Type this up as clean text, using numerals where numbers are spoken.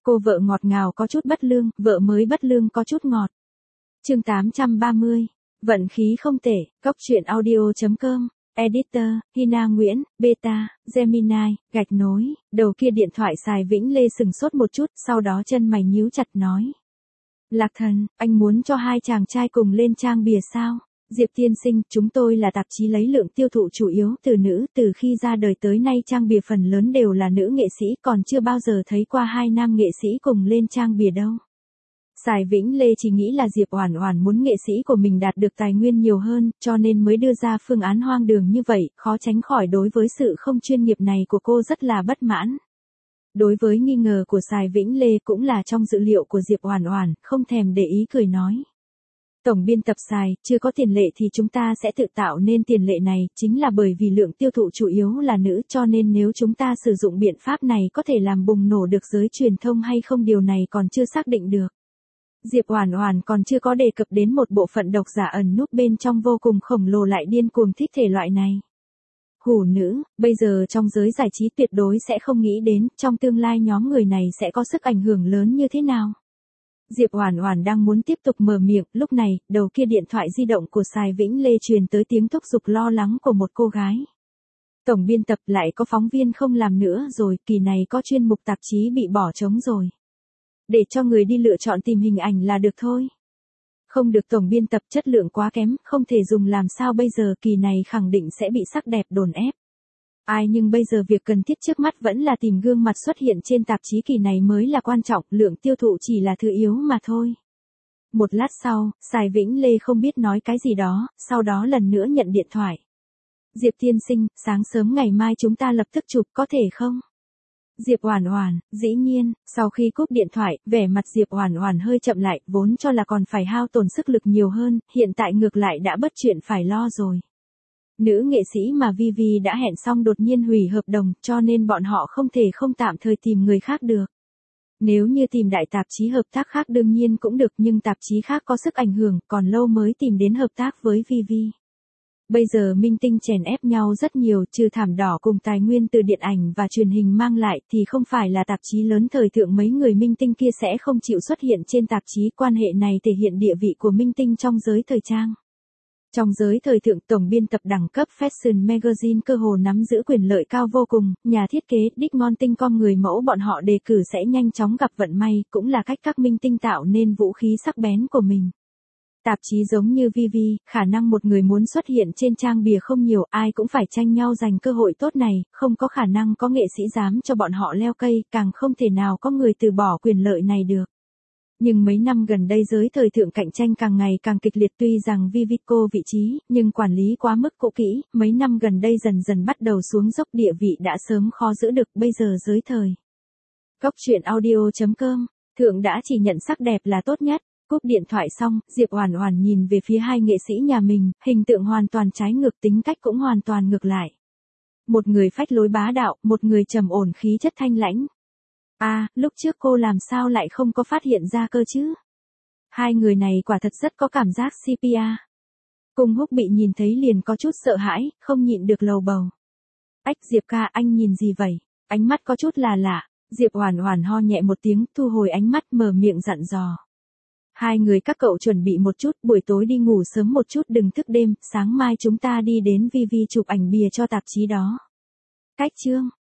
Cô vợ ngọt ngào có chút bất lương, vợ mới bất lương có chút ngọt. Chương 830. Vận khí không tệ, Cóc truyện audio.com. Editor, Hina Nguyễn, Beta, Gemini, gạch nối. Đầu kia điện thoại Sài Vĩnh Lê sừng sốt một chút, sau đó chân mày nhíu chặt nói. Lạc Thần, anh muốn cho hai chàng trai cùng lên trang bìa sao? Diệp tiên sinh, chúng tôi là tạp chí lấy lượng tiêu thụ chủ yếu từ nữ, từ khi ra đời tới nay trang bìa phần lớn đều là nữ nghệ sĩ, còn chưa bao giờ thấy qua hai nam nghệ sĩ cùng lên trang bìa đâu. Sài Vĩnh Lê chỉ nghĩ là Diệp Oản Oản muốn nghệ sĩ của mình đạt được tài nguyên nhiều hơn, cho nên mới đưa ra phương án hoang đường như vậy, khó tránh khỏi đối với sự không chuyên nghiệp này của cô rất là bất mãn. Đối với nghi ngờ của Sài Vĩnh Lê cũng là trong dự liệu của Diệp Oản Oản, không thèm để ý cười nói. Tổng biên tập Sài, chưa có tiền lệ thì chúng ta sẽ tự tạo nên tiền lệ này, chính là bởi vì lượng tiêu thụ chủ yếu là nữ, cho nên nếu chúng ta sử dụng biện pháp này có thể làm bùng nổ được giới truyền thông hay không, điều này còn chưa xác định được. Diệp Oản Oản còn chưa có đề cập đến một bộ phận độc giả ẩn núp bên trong vô cùng khổng lồ lại điên cuồng thích thể loại này. Hủ nữ, bây giờ trong giới giải trí tuyệt đối sẽ không nghĩ đến, trong tương lai nhóm người này sẽ có sức ảnh hưởng lớn như thế nào. Diệp Oản Oản đang muốn tiếp tục mở miệng, lúc này, đầu kia điện thoại di động của Sài Vĩnh Lê truyền tới tiếng thúc giục lo lắng của một cô gái. Tổng biên tập, lại có phóng viên không làm nữa rồi, kỳ này có chuyên mục tạp chí bị bỏ trống rồi. Để cho người đi lựa chọn tìm hình ảnh là được thôi. Không được tổng biên tập, chất lượng quá kém, không thể dùng, làm sao bây giờ, kỳ này khẳng định sẽ bị sắc đẹp đồn ép. Ai, nhưng bây giờ việc cần thiết trước mắt vẫn là tìm gương mặt xuất hiện trên tạp chí kỳ này mới là quan trọng, lượng tiêu thụ chỉ là thứ yếu mà thôi. Một lát sau, Sài Vĩnh Lê không biết nói cái gì đó, sau đó lần nữa nhận điện thoại. Diệp tiên sinh, sáng sớm ngày mai chúng ta lập tức chụp, có thể không? Diệp Oản Oản, dĩ nhiên. Sau khi cúp điện thoại, vẻ mặt Diệp Oản Oản hơi chậm lại, vốn cho là còn phải hao tổn sức lực nhiều hơn, hiện tại ngược lại đã bất chuyện phải lo rồi. Nữ nghệ sĩ mà Vivi đã hẹn xong đột nhiên hủy hợp đồng, cho nên bọn họ không thể không tạm thời tìm người khác được. Nếu như tìm đại tạp chí hợp tác khác đương nhiên cũng được, nhưng tạp chí khác có sức ảnh hưởng, còn lâu mới tìm đến hợp tác với Vivi. Bây giờ minh tinh chèn ép nhau rất nhiều, trừ thảm đỏ cùng tài nguyên từ điện ảnh và truyền hình mang lại thì không phải là tạp chí lớn thời thượng mấy người minh tinh kia sẽ không chịu xuất hiện trên tạp chí, quan hệ này thể hiện địa vị của minh tinh trong giới thời trang. Trong giới thời thượng, tổng biên tập đẳng cấp Fashion Magazine cơ hồ nắm giữ quyền lợi cao vô cùng, nhà thiết kế, đích ngon tinh com người mẫu bọn họ đề cử sẽ nhanh chóng gặp vận may, cũng là cách các minh tinh tạo nên vũ khí sắc bén của mình. Tạp chí giống như Vivi, khả năng một người muốn xuất hiện trên trang bìa không nhiều, ai cũng phải tranh nhau giành cơ hội tốt này, không có khả năng có nghệ sĩ dám cho bọn họ leo cây, càng không thể nào có người từ bỏ quyền lợi này được. Nhưng mấy năm gần đây giới thời thượng cạnh tranh càng ngày càng kịch liệt, tuy rằng Vivico vị trí, nhưng quản lý quá mức cũ kỹ, mấy năm gần đây dần dần bắt đầu xuống dốc, địa vị đã sớm khó giữ được, bây giờ giới thời. Cóc truyện audio.com, thượng đã chỉ nhận sắc đẹp là tốt nhất. Cúp điện thoại xong, Diệp Oản Oản nhìn về phía hai nghệ sĩ nhà mình, hình tượng hoàn toàn trái ngược, tính cách cũng hoàn toàn ngược lại. Một người phách lối bá đạo, một người trầm ổn khí chất thanh lãnh. Lúc trước cô làm sao lại không có phát hiện ra cơ chứ? Hai người này quả thật rất có cảm giác CPA. Cung Húc bị nhìn thấy liền có chút sợ hãi, không nhịn được lầu bầu. Ách, Diệp ca, anh nhìn gì vậy? Ánh mắt có chút là lạ. Diệp Oản Oản ho nhẹ một tiếng, thu hồi ánh mắt, mở miệng dặn dò. Hai người các cậu chuẩn bị một chút, buổi tối đi ngủ sớm một chút, đừng thức đêm, sáng mai chúng ta đi đến Vivi chụp ảnh bìa cho tạp chí đó. Cách chương.